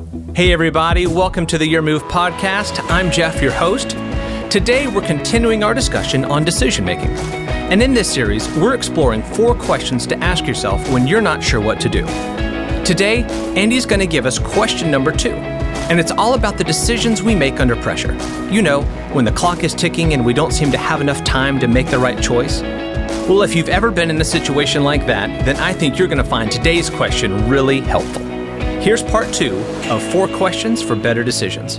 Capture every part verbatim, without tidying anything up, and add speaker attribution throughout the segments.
Speaker 1: Hey everybody, welcome to the Your Move podcast. I'm Jeff, your host. Today we're continuing our discussion on decision making. And in this series, we're exploring four questions to ask yourself when you're not sure what to do. Today, Andy's going to give us question number two. And it's all about the decisions we make under pressure. You know, when the clock is ticking and we don't seem to have enough time to make the right choice. Well, if you've ever been in a situation like that, then I think you're going to find today's question really helpful. Here's part two of four questions for better decisions.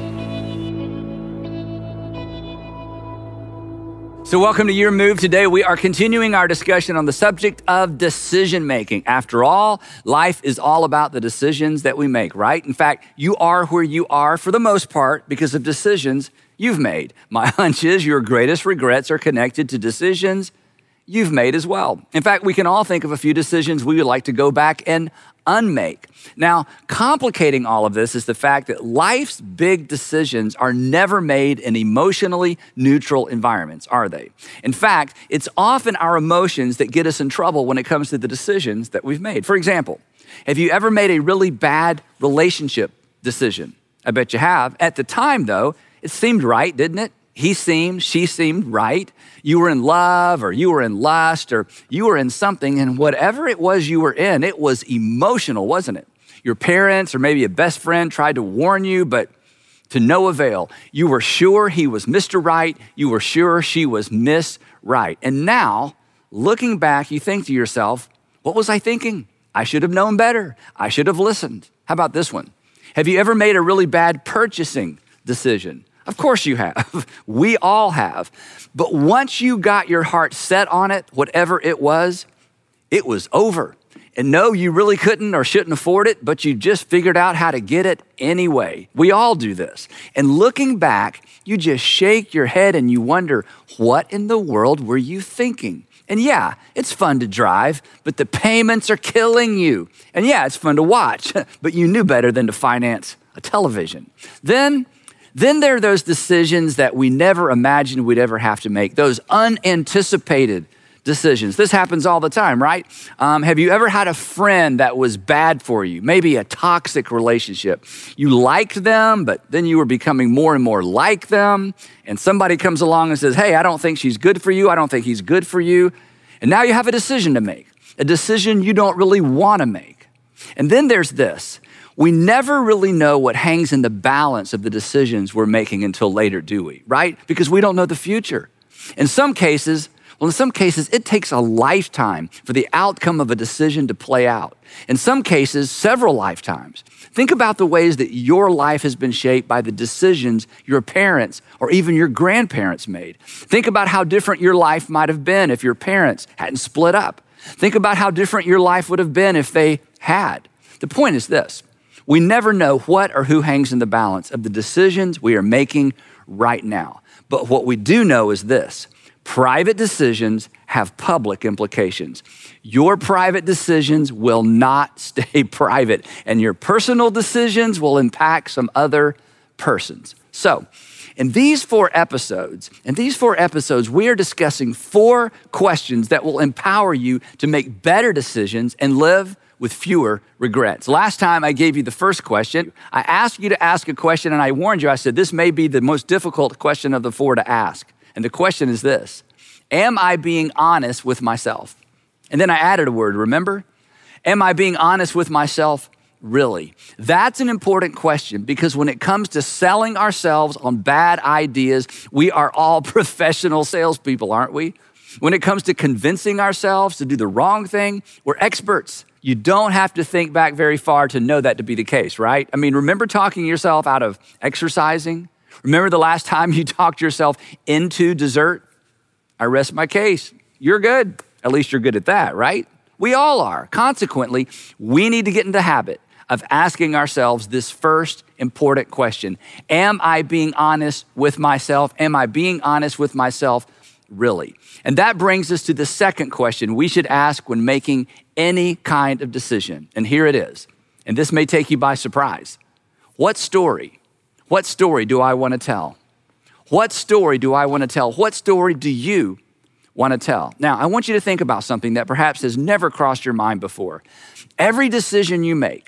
Speaker 2: So welcome to Your Move. Today we are continuing our discussion on the subject of decision making. After all, life is all about the decisions that we make, right? In fact, you are where you are for the most part because of decisions you've made. My hunch is your greatest regrets are connected to decisions you've made as well. In fact, we can all think of a few decisions we would like to go back and unmake. Now, complicating all of this is the fact that life's big decisions are never made in emotionally neutral environments, are they? In fact, it's often our emotions that get us in trouble when it comes to the decisions that we've made. For example, have you ever made a really bad relationship decision? I bet you have. At the time, though, it seemed right, didn't it? He seemed, she seemed right. You were in love or you were in lust or you were in something, and whatever it was you were in, it was emotional, wasn't it? Your parents or maybe a best friend tried to warn you, but to no avail. You were sure he was Mister Right. You were sure she was Miss Right. And now, looking back, you think to yourself, what was I thinking? I should have known better. I should have listened. How about this one? Have you ever made a really bad purchasing decision? Of course you have. We all have. But once you got your heart set on it, whatever it was, it was over. And no, you really couldn't or shouldn't afford it, but you just figured out how to get it anyway. We all do this. And looking back, you just shake your head and you wonder, what in the world were you thinking? And yeah, it's fun to drive, but the payments are killing you. And yeah, it's fun to watch, but you knew better than to finance a television. Then Then there are those decisions that we never imagined we'd ever have to make, those unanticipated decisions. This happens all the time, right? Um, have you ever had a friend that was bad for you? Maybe a toxic relationship. You liked them, but then you were becoming more and more like them. And somebody comes along and says, hey, I don't think she's good for you. I don't think he's good for you. And now you have a decision to make, a decision you don't really want to make. And then there's this. We never really know what hangs in the balance of the decisions we're making until later, do we? Right? Because we don't know the future. In some cases, well, in some cases, it takes a lifetime for the outcome of a decision to play out. In some cases, several lifetimes. Think about the ways that your life has been shaped by the decisions your parents or even your grandparents made. Think about how different your life might have been if your parents hadn't split up. Think about how different your life would have been if they had. The point is this. We never know what or who hangs in the balance of the decisions we are making right now. But what we do know is this. Private decisions have public implications. Your private decisions will not stay private, and your personal decisions will impact some other persons. So, in these four episodes, in these four episodes, we are discussing four questions that will empower you to make better decisions and live with fewer regrets. Last time I gave you the first question. I asked you to ask a question and I warned you. I said, this may be the most difficult question of the four to ask. And the question is this, am I being honest with myself? And then I added a word, remember? Am I being honest with myself really? That's an important question because when it comes to selling ourselves on bad ideas, we are all professional salespeople, aren't we? When it comes to convincing ourselves to do the wrong thing, we're experts. You don't have to think back very far to know that to be the case, right? I mean, remember talking yourself out of exercising? Remember the last time you talked yourself into dessert? I rest my case. You're good. At least you're good at that, right? We all are. Consequently, we need to get in the habit of asking ourselves this first important question. Am I being honest with myself? Am I being honest with myself really? And that brings us to the second question we should ask when making any kind of decision. And here it is. And this may take you by surprise. What story? What story do I want to tell? What story do I want to tell? What story do you want to tell? Now, I want you to think about something that perhaps has never crossed your mind before. Every decision you make,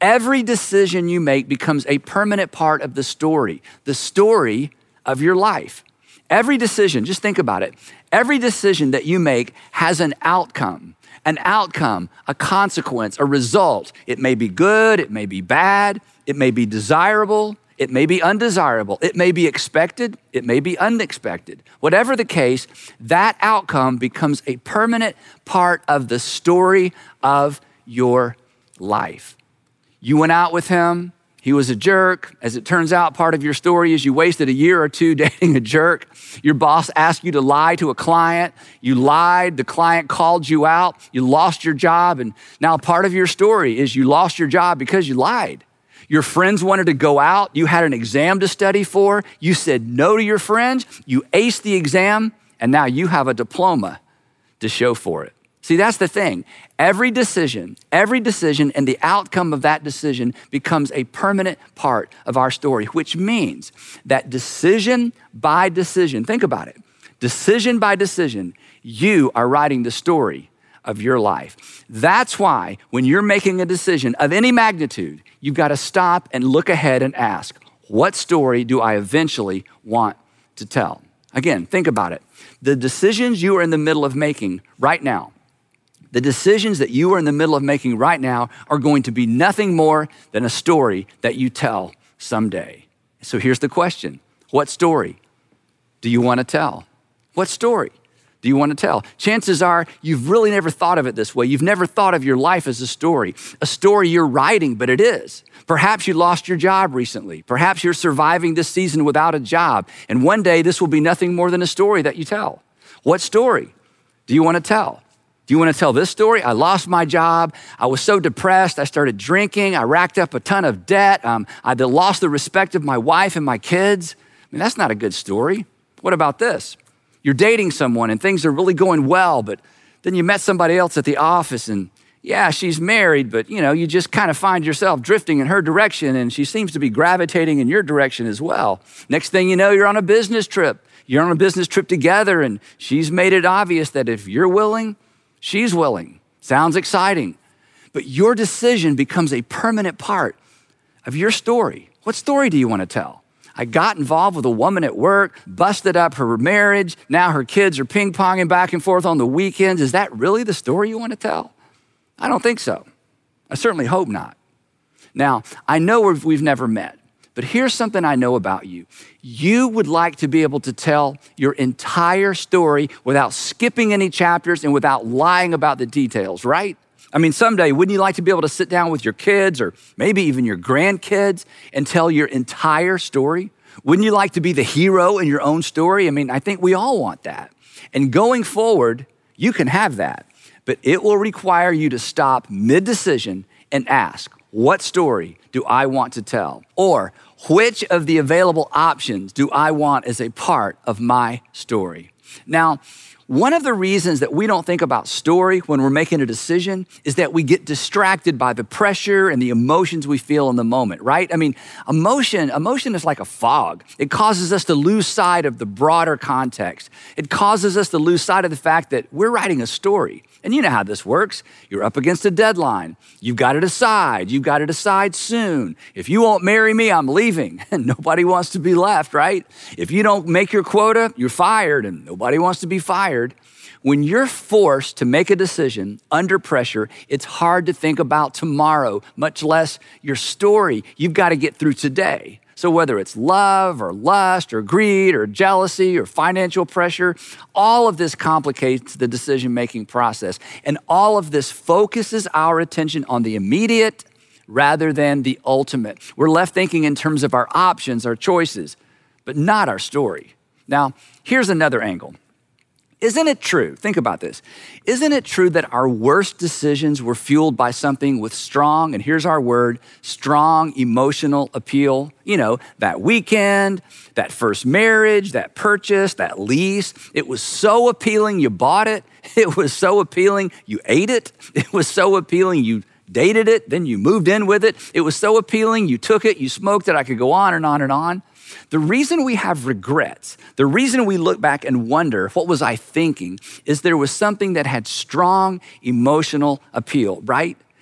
Speaker 2: Every decision you make becomes a permanent part of the story, the story of your life. Every decision, just think about it. Every decision that you make has an outcome, an outcome, a consequence, a result. It may be good, it may be bad, it may be desirable, it may be undesirable, it may be expected, it may be unexpected. Whatever the case, that outcome becomes a permanent part of the story of your life. You went out with him, he was a jerk. As it turns out, part of your story is you wasted a year or two dating a jerk. Your boss asked you to lie to a client. You lied, the client called you out, you lost your job, and now part of your story is you lost your job because you lied. Your friends wanted to go out, you had an exam to study for, you said no to your friends, you aced the exam, and now you have a diploma to show for it. See, that's the thing. Every decision, every decision and the outcome of that decision becomes a permanent part of our story, which means that decision by decision, think about it, decision by decision, you are writing the story of your life. That's why when you're making a decision of any magnitude, you've got to stop and look ahead and ask, what story do I eventually want to tell? Again, think about it. The decisions you are in the middle of making right now, the decisions that you are in the middle of making right now are going to be nothing more than a story that you tell someday. So here's the question. What story do you want to tell? What story do you want to tell? Chances are you've really never thought of it this way. You've never thought of your life as a story, a story you're writing, but it is. Perhaps you lost your job recently. Perhaps you're surviving this season without a job. And one day this will be nothing more than a story that you tell. What story do you want to tell? Do you want to tell this story? I lost my job. I was so depressed. I started drinking. I racked up a ton of debt. Um, I lost the respect of my wife and my kids. I mean, that's not a good story. What about this? You're dating someone and things are really going well, but then you met somebody else at the office and yeah, she's married, but you know, you just kind of find yourself drifting in her direction and she seems to be gravitating in your direction as well. Next thing you know, you're on a business trip. You're on a business trip together and she's made it obvious that if you're willing, she's willing. Sounds exciting. But your decision becomes a permanent part of your story. What story do you want to tell? I got involved with a woman at work, busted up her marriage. Now her kids are ping-ponging back and forth on the weekends. Is that really the story you want to tell? I don't think so. I certainly hope not. Now, I know we've, we've never met, but here's something I know about you. You would like to be able to tell your entire story without skipping any chapters and without lying about the details, right? I mean, someday, wouldn't you like to be able to sit down with your kids or maybe even your grandkids and tell your entire story? Wouldn't you like to be the hero in your own story? I mean, I think we all want that. And going forward, you can have that, but it will require you to stop mid-decision and ask, what story do I want to tell? Or which of the available options do I want as a part of my story? Now, one of the reasons that we don't think about story when we're making a decision is that we get distracted by the pressure and the emotions we feel in the moment, right? I mean, emotion, emotion is like a fog. It causes us to lose sight of the broader context. It causes us to lose sight of the fact that we're writing a story. And you know how this works. You're up against a deadline. You've got to decide. You've got to decide soon. If you won't marry me, I'm leaving. And nobody wants to be left, right? If you don't make your quota, you're fired and nobody wants to be fired. When you're forced to make a decision under pressure, it's hard to think about tomorrow, much less your story. You've got to get through today. So whether it's love or lust or greed or jealousy or financial pressure, all of this complicates the decision-making process. And all of this focuses our attention on the immediate rather than the ultimate. We're left thinking in terms of our options, our choices, but not our story. Now, here's another angle. Isn't it true? Think about this. Isn't it true that our worst decisions were fueled by something with strong, and here's our word, strong emotional appeal? You know, that weekend, that first marriage, that purchase, that lease. It was so appealing, you bought it. It was so appealing, you ate it. It was so appealing, you dated it, then you moved in with it. It was so appealing, you took it, you smoked it. I could go on and on and on. The reason we have regrets, the reason we look back and wonder, what was I thinking, is there was something that had strong emotional appeal, right?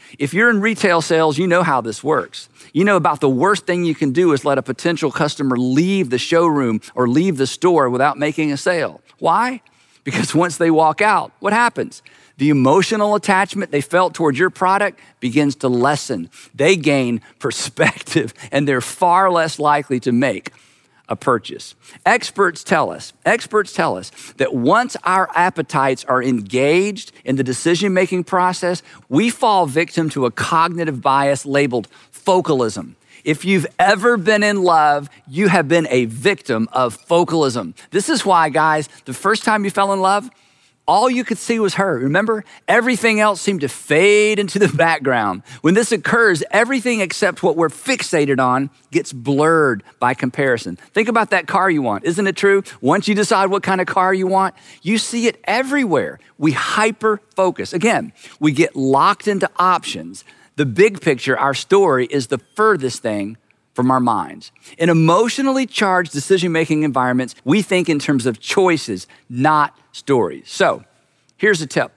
Speaker 2: If you're in retail sales, you know how this works. You know about the worst thing you can do is let a potential customer leave the showroom or leave the store without making a sale. Why? Because once they walk out, what happens? The emotional attachment they felt towards your product begins to lessen. They gain perspective and they're far less likely to make a purchase. Experts tell us, experts tell us that once our appetites are engaged in the decision-making process, we fall victim to a cognitive bias labeled focalism. If you've ever been in love, you have been a victim of focalism. This is why, guys, the first time you fell in love, all you could see was her. Remember? Everything else seemed to fade into the background. When this occurs, everything except what we're fixated on gets blurred by comparison. Think about that car you want. Isn't it true? Once you decide what kind of car you want, you see it everywhere. We hyper-focus. Again, we get locked into options. The big picture, our story, is the furthest thing from our minds. In emotionally charged decision-making environments, we think in terms of choices, not stories. So here's a tip.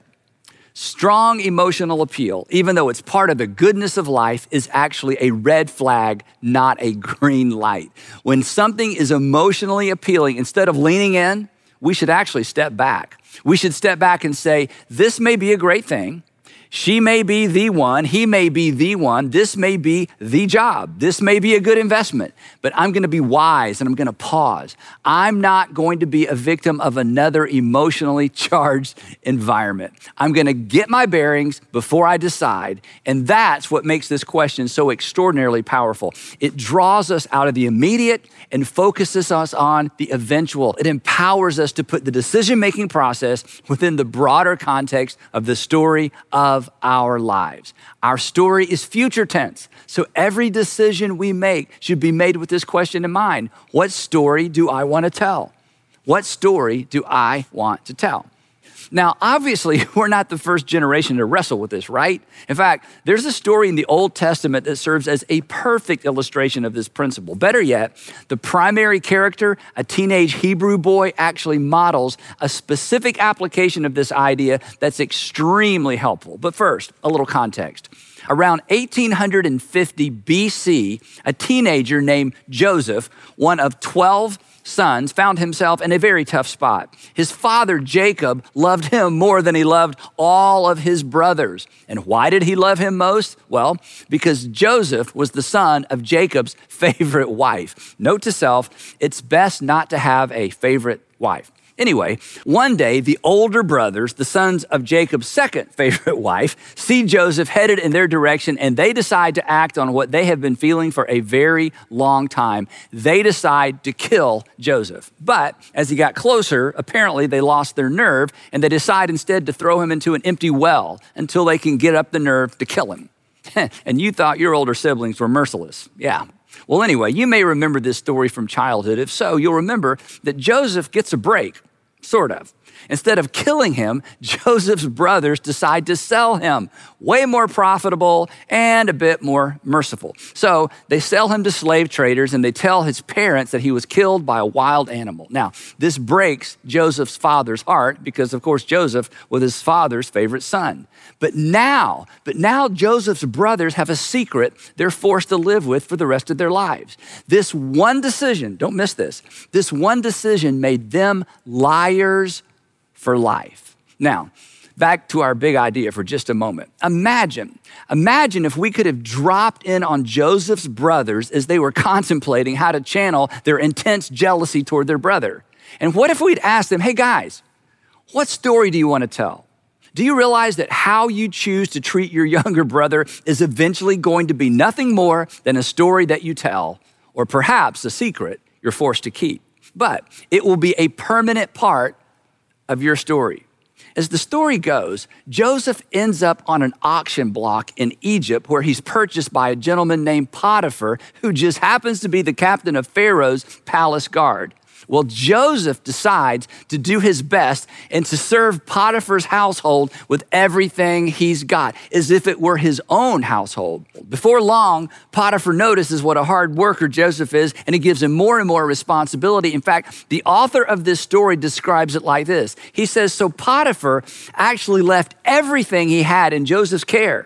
Speaker 2: Strong emotional appeal, even though it's part of the goodness of life, is actually a red flag, not a green light. When something is emotionally appealing, instead of leaning in, we should actually step back. We should step back and say, this may be a great thing. She may be the one, he may be the one, this may be the job, this may be a good investment, but I'm gonna be wise and I'm gonna pause. I'm not going to be a victim of another emotionally charged environment. I'm gonna get my bearings before I decide, and that's what makes this question so extraordinarily powerful. It draws us out of the immediate and focuses us on the eventual. It empowers us to put the decision-making process within the broader context of the story of our lives. Our story is future tense, so every decision we make should be made with this question in mind. What story do I want to tell? What story do I want to tell? Now, obviously, we're not the first generation to wrestle with this, right? In fact, there's a story in the Old Testament that serves as a perfect illustration of this principle. Better yet, the primary character, a teenage Hebrew boy, actually models a specific application of this idea that's extremely helpful. But first, a little context. Around eighteen fifty B C, a teenager named Joseph, one of twelve sons, found himself in a very tough spot. His father, Jacob, loved him more than he loved all of his brothers. And why did he love him most? Well, because Joseph was the son of Jacob's favorite wife. Note to self, it's best not to have a favorite wife. Anyway, one day, the older brothers, the sons of Jacob's second favorite wife, see Joseph headed in their direction, and they decide to act on what they have been feeling for a very long time. They decide to kill Joseph. But as he got closer, apparently they lost their nerve, and they decide instead to throw him into an empty well until they can get up the nerve to kill him. And you thought your older siblings were merciless. Yeah. Well, anyway, you may remember this story from childhood. If so, you'll remember that Joseph gets a break, sort of. Instead of killing him, Joseph's brothers decide to sell him. Way more profitable and a bit more merciful. So they sell him to slave traders and they tell his parents that he was killed by a wild animal. Now, this breaks Joseph's father's heart because, of course, Joseph was his father's favorite son. But now, but now Joseph's brothers have a secret they're forced to live with for the rest of their lives. This one decision, don't miss this, this one decision made them liars for life. Now, back to our big idea for just a moment. Imagine, imagine if we could have dropped in on Joseph's brothers as they were contemplating how to channel their intense jealousy toward their brother. And what if we'd asked them, hey guys, what story do you want to tell? Do you realize that how you choose to treat your younger brother is eventually going to be nothing more than a story that you tell, or perhaps a secret you're forced to keep? But it will be a permanent part of your story. As the story goes, Joseph ends up on an auction block in Egypt where he's purchased by a gentleman named Potiphar, who just happens to be the captain of Pharaoh's palace guard. Well, Joseph decides to do his best and to serve Potiphar's household with everything he's got, as if it were his own household. Before long, Potiphar notices what a hard worker Joseph is, and he gives him more and more responsibility. In fact, the author of this story describes it like this. He says, so Potiphar actually left everything he had in Joseph's care.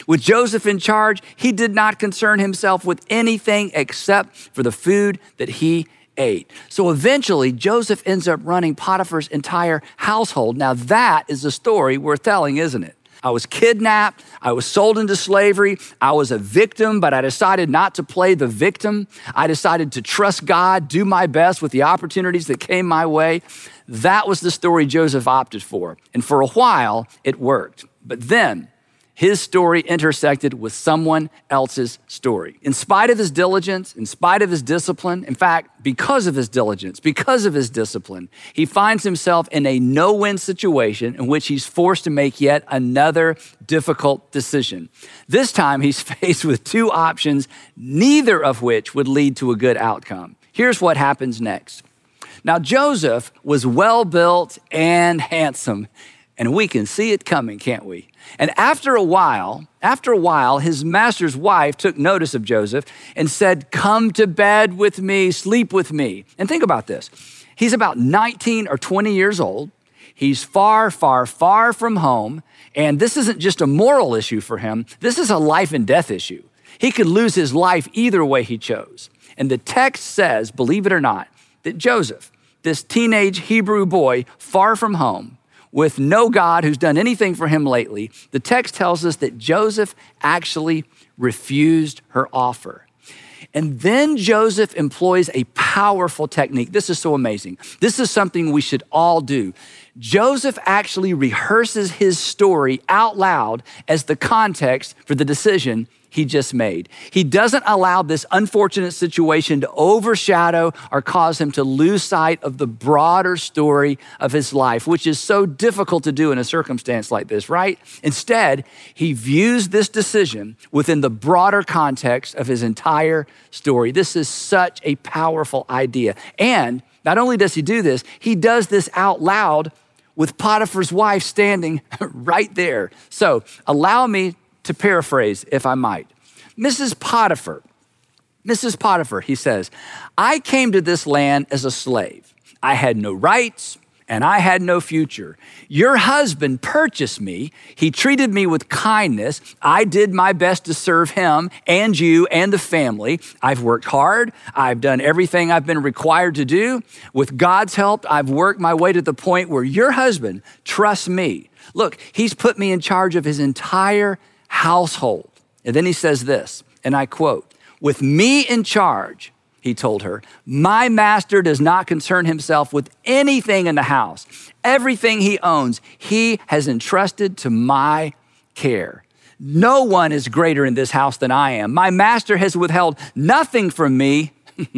Speaker 2: With Joseph in charge, he did not concern himself with anything except for the food that he ate. So eventually, Joseph ends up running Potiphar's entire household. Now that is the story we're telling, isn't it? I was kidnapped. I was sold into slavery. I was a victim, but I decided not to play the victim. I decided to trust God, do my best with the opportunities that came my way. That was the story Joseph opted for. And for a while, it worked. But then his story intersected with someone else's story. In spite of his diligence, in spite of his discipline, in fact, because of his diligence, because of his discipline, he finds himself in a no-win situation in which he's forced to make yet another difficult decision. This time, he's faced with two options, neither of which would lead to a good outcome. Here's what happens next. Now, Joseph was well-built and handsome, and we can see it coming, can't we? And after a while, after a while, his master's wife took notice of Joseph and said, "Come to bed with me, sleep with me." And think about this. He's about nineteen or twenty years old. He's far, far, far from home. And this isn't just a moral issue for him. This is a life and death issue. He could lose his life either way he chose. And the text says, believe it or not, that Joseph, this teenage Hebrew boy, far from home, with no God who's done anything for him lately, the text tells us that Joseph actually refused her offer. And then Joseph employs a powerful technique. This is so amazing. This is something we should all do. Joseph actually rehearses his story out loud as the context for the decision he just made. He doesn't allow this unfortunate situation to overshadow or cause him to lose sight of the broader story of his life, which is so difficult to do in a circumstance like this, right? Instead, he views this decision within the broader context of his entire story. This is such a powerful idea. And not only does he do this, he does this out loud with Potiphar's wife standing right there. So allow me to paraphrase, if I might. Missus Potiphar, Missus Potiphar, he says, "I came to this land as a slave. I had no rights and I had no future. Your husband purchased me. He treated me with kindness. I did my best to serve him and you and the family. I've worked hard. I've done everything I've been required to do. With God's help, I've worked my way to the point where your husband trusts me. Look, he's put me in charge of his entire household." And then he says this, and I quote, "With me in charge," he told her, "my master does not concern himself with anything in the house. Everything he owns, he has entrusted to my care. No one is greater in this house than I am. My master has withheld nothing from me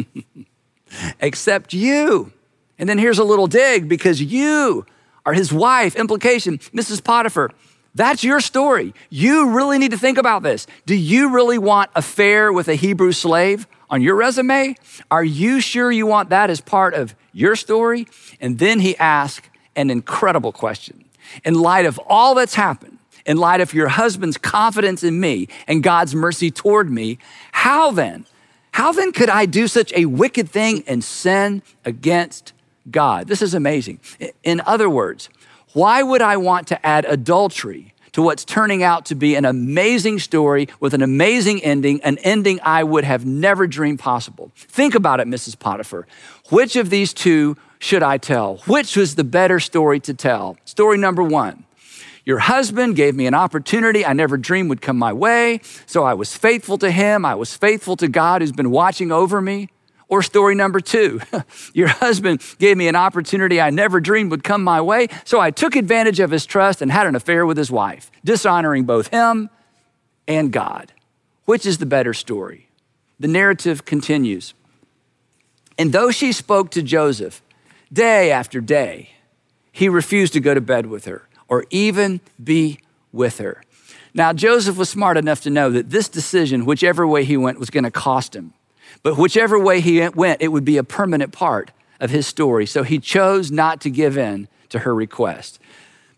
Speaker 2: except you." And then here's a little dig, because you are his wife. Implication, Missus Potiphar, that's your story. You really need to think about this. Do you really want affair with a Hebrew slave on your resume? Are you sure you want that as part of your story? And then he asked an incredible question. In light of all that's happened, in light of your husband's confidence in me and God's mercy toward me, how then, how then could I do such a wicked thing and sin against God? This is amazing. In other words, why would I want to add adultery to what's turning out to be an amazing story with an amazing ending, an ending I would have never dreamed possible? Think about it, Missus Potiphar. Which of these two should I tell? Which was the better story to tell? Story number one, your husband gave me an opportunity I never dreamed would come my way, so I was faithful to him. I was faithful to God who's been watching over me. Or story number two, your husband gave me an opportunity I never dreamed would come my way, so I took advantage of his trust and had an affair with his wife, dishonoring both him and God. Which is the better story? The narrative continues. And though she spoke to Joseph day after day, he refused to go to bed with her or even be with her. Now, Joseph was smart enough to know that this decision, whichever way he went, was going to cost him. But whichever way he went, it would be a permanent part of his story. So he chose not to give in to her request.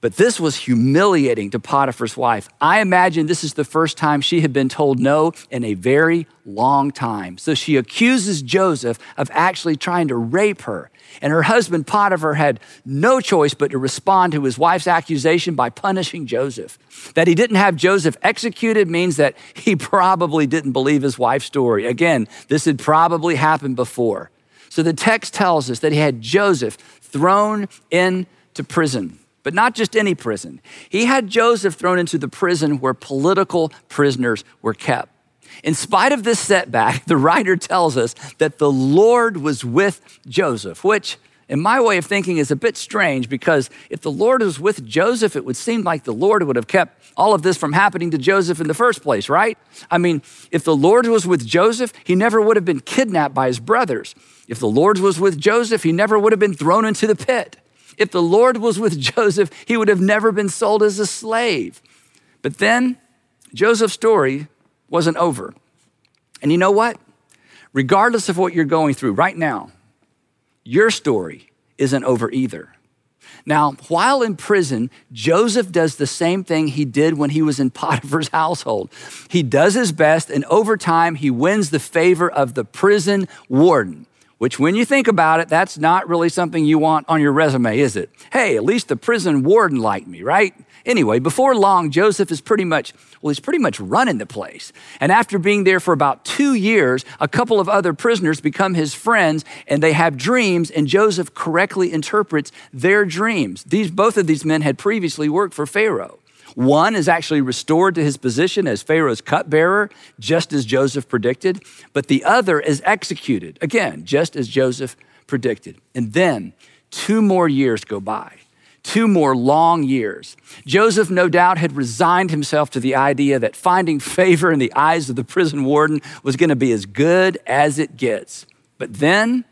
Speaker 2: But this was humiliating to Potiphar's wife. I imagine this is the first time she had been told no in a very long time. So she accuses Joseph of actually trying to rape her. And her husband Potiphar had no choice but to respond to his wife's accusation by punishing Joseph. That he didn't have Joseph executed means that he probably didn't believe his wife's story. Again, this had probably happened before. So the text tells us that he had Joseph thrown into prison. But not just any prison. He had Joseph thrown into the prison where political prisoners were kept. In spite of this setback, the writer tells us that the Lord was with Joseph, which in my way of thinking is a bit strange because if the Lord was with Joseph, it would seem like the Lord would have kept all of this from happening to Joseph in the first place, right? I mean, if the Lord was with Joseph, he never would have been kidnapped by his brothers. If the Lord was with Joseph, he never would have been thrown into the pit. If the Lord was with Joseph, he would have never been sold as a slave. But then Joseph's story wasn't over. And you know what? Regardless of what you're going through right now, your story isn't over either. Now, while in prison, Joseph does the same thing he did when he was in Potiphar's household. He does his best, and over time, he wins the favor of the prison warden. Which when you think about it, that's not really something you want on your resume, is it? Hey, at least the prison warden liked me, right? Anyway, before long, Joseph is pretty much, well, he's pretty much running the place. And after being there for about two years, a couple of other prisoners become his friends and they have dreams, and Joseph correctly interprets their dreams. These, both of these men had previously worked for Pharaoh. One is actually restored to his position as Pharaoh's cupbearer, just as Joseph predicted, but the other is executed, again, just as Joseph predicted. And then two more years go by, two more long years. Joseph, no doubt, had resigned himself to the idea that finding favor in the eyes of the prison warden was going to be as good as it gets. But then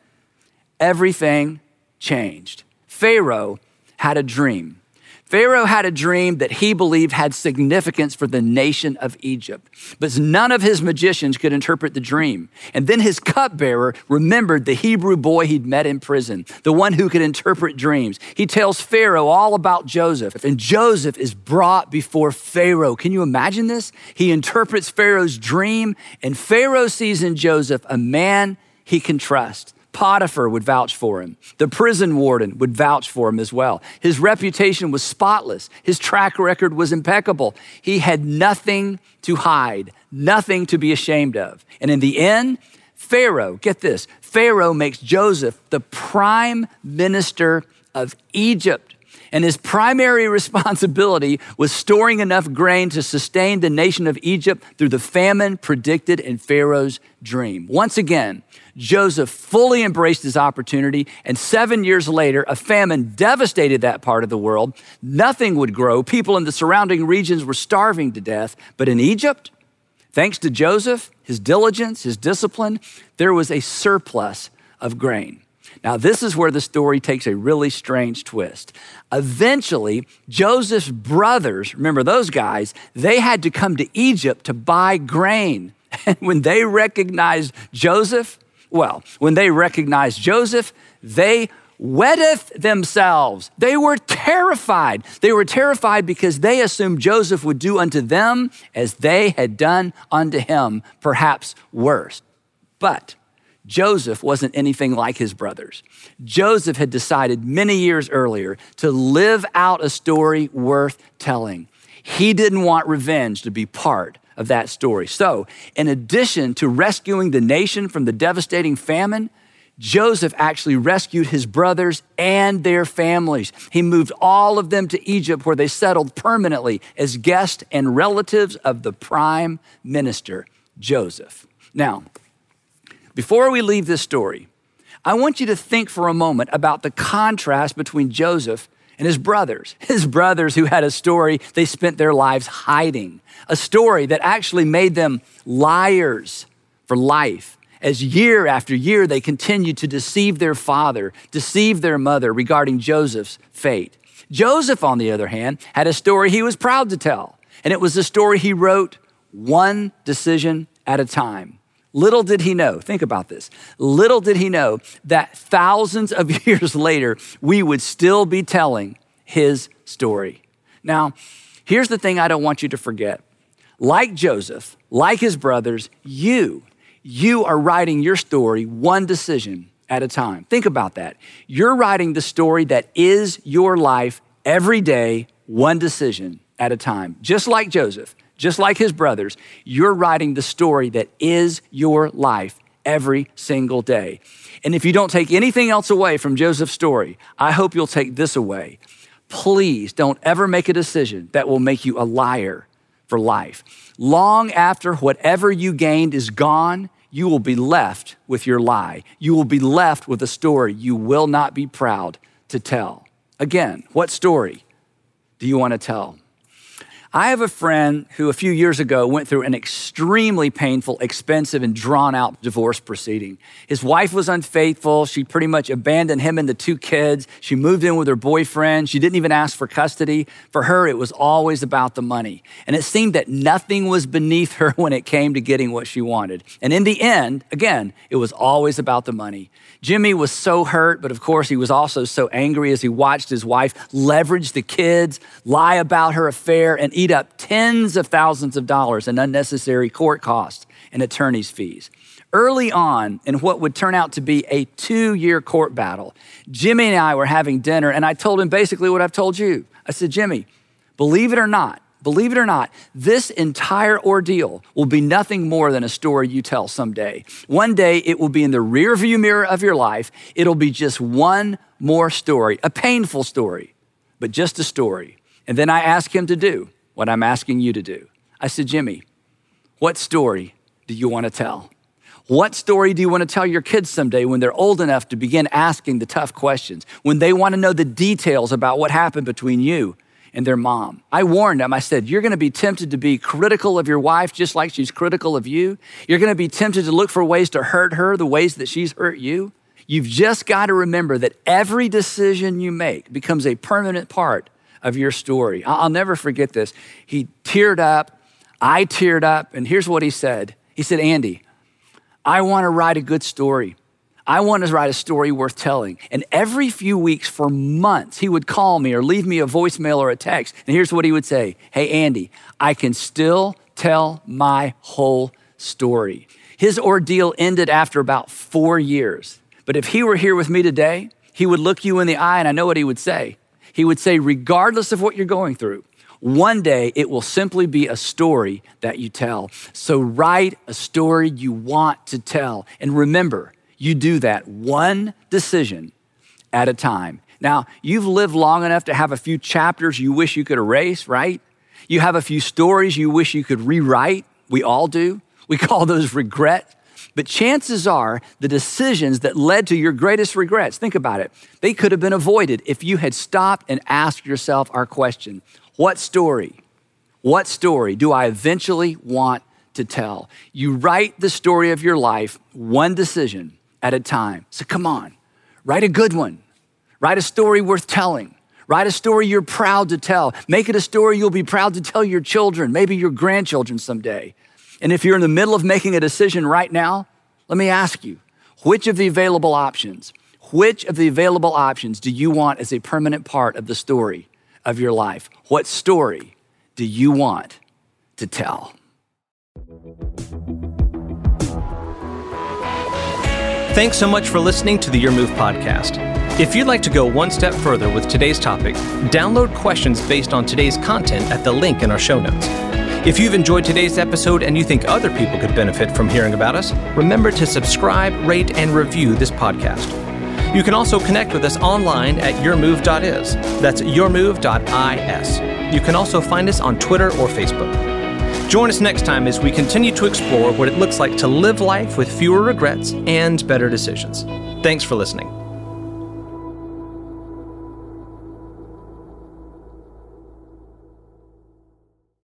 Speaker 2: everything changed. Pharaoh had a dream. Pharaoh had a dream that he believed had significance for the nation of Egypt, but none of his magicians could interpret the dream. And then his cupbearer remembered the Hebrew boy he'd met in prison, the one who could interpret dreams. He tells Pharaoh all about Joseph, and Joseph is brought before Pharaoh. Can you imagine this? He interprets Pharaoh's dream, and Pharaoh sees in Joseph a man he can trust. Potiphar would vouch for him. The prison warden would vouch for him as well. His reputation was spotless. His track record was impeccable. He had nothing to hide, nothing to be ashamed of. And in the end, Pharaoh, get this, Pharaoh makes Joseph the prime minister of Egypt. And his primary responsibility was storing enough grain to sustain the nation of Egypt through the famine predicted in Pharaoh's dream. Once again, Joseph fully embraced his opportunity, and seven years later, a famine devastated that part of the world. Nothing would grow. People in the surrounding regions were starving to death. But in Egypt, thanks to Joseph, his diligence, his discipline, there was a surplus of grain. Now, this is where the story takes a really strange twist. Eventually, Joseph's brothers, remember those guys, they had to come to Egypt to buy grain. And when they recognized Joseph, well, when they recognized Joseph, they wetteth themselves. They were terrified. They were terrified because they assumed Joseph would do unto them as they had done unto him, perhaps worse. But Joseph wasn't anything like his brothers. Joseph had decided many years earlier to live out a story worth telling. He didn't want revenge to be part of that story. So, in addition to rescuing the nation from the devastating famine, Joseph actually rescued his brothers and their families. He moved all of them to Egypt, where they settled permanently as guests and relatives of the prime minister, Joseph. Now, before we leave this story, I want you to think for a moment about the contrast between Joseph and his brothers. His brothers who had a story they spent their lives hiding, a story that actually made them liars for life, as year after year they continued to deceive their father, deceive their mother regarding Joseph's fate. Joseph, on the other hand, had a story he was proud to tell, and it was a story he wrote one decision at a time. Little did he know, think about this, little did he know that thousands of years later, we would still be telling his story. Now, here's the thing I don't want you to forget. Like Joseph, like his brothers, you, you are writing your story one decision at a time. Think about that. You're writing the story that is your life every day, one decision at a time. Just like Joseph, just like his brothers, you're writing the story that is your life every single day. And if you don't take anything else away from Joseph's story, I hope you'll take this away. Please don't ever make a decision that will make you a liar for life. Long after whatever you gained is gone, you will be left with your lie. You will be left with a story you will not be proud to tell. Again, what story do you want to tell? I have a friend who a few years ago went through an extremely painful, expensive, and drawn-out divorce proceeding. His wife was unfaithful. She pretty much abandoned him and the two kids. She moved in with her boyfriend. She didn't even ask for custody. For her, it was always about the money. And it seemed that nothing was beneath her when it came to getting what she wanted. And in the end, again, it was always about the money. Jimmy was so hurt, but of course, he was also so angry as he watched his wife leverage the kids, lie about her affair, and eat up tens of thousands of dollars in unnecessary court costs and attorney's fees. Early on, in what would turn out to be a two-year court battle, Jimmy and I were having dinner, and I told him basically what I've told you. I said, Jimmy, believe it or not, believe it or not, this entire ordeal will be nothing more than a story you tell someday. One day, it will be in the rearview mirror of your life. It'll be just one more story, a painful story, but just a story. And then I asked him to do what I'm asking you to do. I said, Jimmy, what story do you want to tell? What story do you want to tell your kids someday when they're old enough to begin asking the tough questions, when they want to know the details about what happened between you and their mom? I warned them. I said, you're going to be tempted to be critical of your wife just like she's critical of you. You're going to be tempted to look for ways to hurt her the ways that she's hurt you. You've just got to remember that every decision you make becomes a permanent part of your story. I'll never forget this. He teared up, I teared up, and here's what he said. He said, Andy, I want to write a good story. I want to write a story worth telling. And every few weeks for months, he would call me or leave me a voicemail or a text. And here's what he would say. Hey, Andy, I can still tell my whole story. His ordeal ended after about four years. But if he were here with me today, he would look you in the eye, and I know what he would say. He would say, regardless of what you're going through, one day it will simply be a story that you tell. So write a story you want to tell. And remember, you do that one decision at a time. Now, you've lived long enough to have a few chapters you wish you could erase, right? You have a few stories you wish you could rewrite. We all do. We call those regret. But chances are the decisions that led to your greatest regrets, think about it, they could have been avoided if you had stopped and asked yourself our question, what story, what story do I eventually want to tell? You write the story of your life one decision at a time. So come on, write a good one. Write a story worth telling. Write a story you're proud to tell. Make it a story you'll be proud to tell your children, maybe your grandchildren someday. And if you're in the middle of making a decision right now, let me ask you, which of the available options, which of the available options do you want as a permanent part of the story of your life? What story do you want to tell?
Speaker 1: Thanks so much for listening to the Your Move podcast. If you'd like to go one step further with today's topic, download questions based on today's content at the link in our show notes. If you've enjoyed today's episode and you think other people could benefit from hearing about us, remember to subscribe, rate, and review this podcast. You can also connect with us online at your move dot is. That's your move dot is. You can also find us on Twitter or Facebook. Join us next time as we continue to explore what it looks like to live life with fewer regrets and better decisions. Thanks for listening.